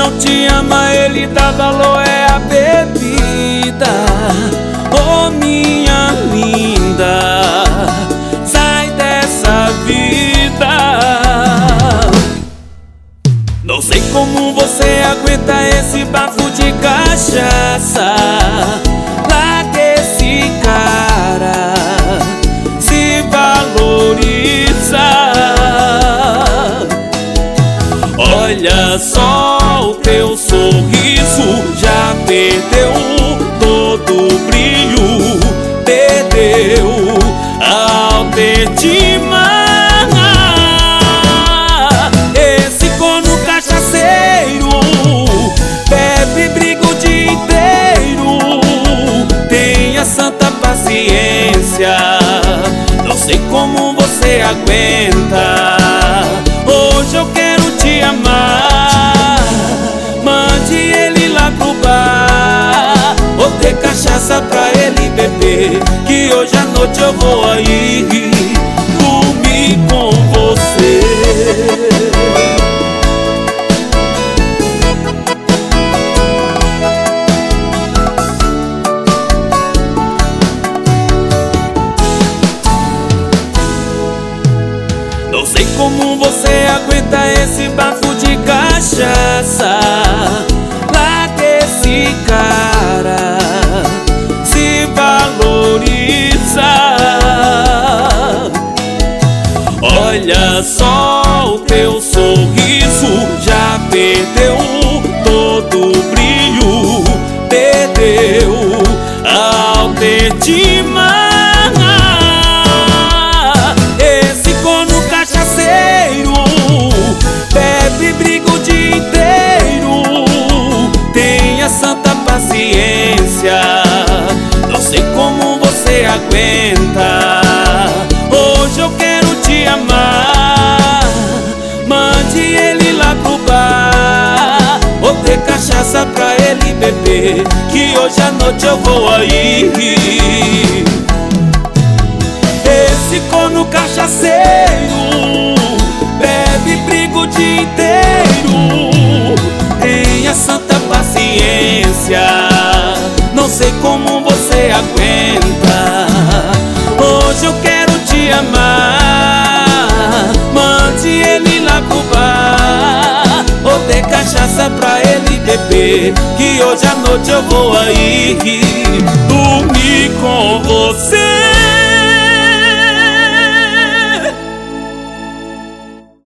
não te ama, ele dá valor, é a bebida. Oh, minha linda, sai dessa vida. Não sei como você aguenta esse bafo de cachaça. Larga esse cara, se valoriza. Olha só, o teu sorriso já perdeu todo o brilho, perdeu ao ter te amar. Esse corno cachaceiro bebe, briga o dia inteiro. Tenha santa paciência, não sei como você aguenta. Hoje eu quero te amar, mande ele lá pro bar, ou ter cachaça pra ele beber, que hoje à noite eu vou aí dormir com você. Não sei como você aguenta esse bafo de cachaça. Larga esse cara, se valoriza. Olha só, o teu sorriso já perdeu todo o brilho, perdeu ao ter te amar. Esse corno cachaceiro bebe, briga o dia inteiro. Tenha santa paciência, não sei como você aguenta. Hoje eu quero te amar, mande ele lá pro bar, ou ter cachaça pra ele beber, que hoje à noite eu vou aí. Esse corno cachaceiro bebe, briga o dia inteiro. Tenha santa paciência, não sei como você aguenta. Hoje eu quero te amar, mande ele lá pro bar, ou ter cachaça pra ele beber, que hoje à noite eu vou aí.